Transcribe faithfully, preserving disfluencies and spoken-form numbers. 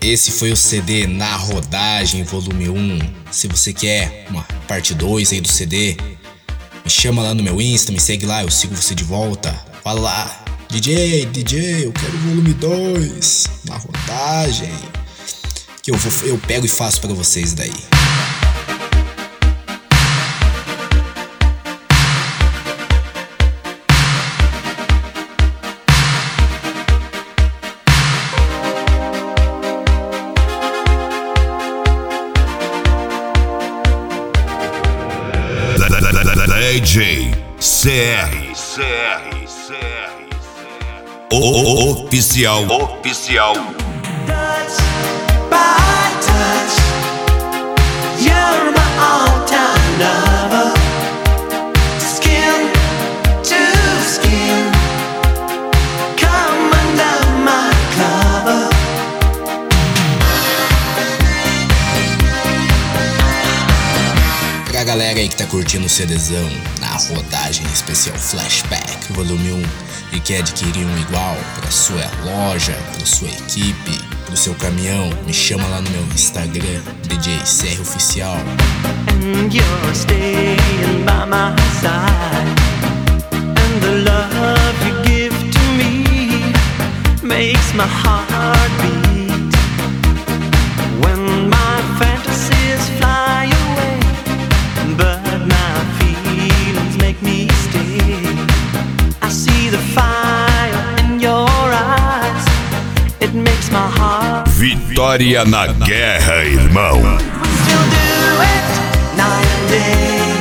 Esse foi o C D Na Rodagem, volume um. Se você quer uma parte dois aí do C D, me chama lá no meu Insta, me segue lá, eu sigo você de volta. Fala lá, D J, D J, eu quero o volume dois, Na Rodagem. Que eu, vou, eu pego e faço pra vocês daí. D J C R, C R, C R, o, o, oficial, oficial. Touch by touch, you're my all-time lover. Skin to skin, come under my cover. Pra galera aí que tá curtindo o CDzão Na Rodagem especial Flashback volume um e quer adquirir um igual pra sua loja, pra sua equipe, pro seu caminhão, me chama lá no meu Instagram, D J C R Oficial. And you're staying by my side, and the love you give to me makes my heart beat. When my fantasies fly away, but my feelings make me stay. I see the fire in your eyes, it makes my heart. Vitória na guerra, irmão. We still do it night and day.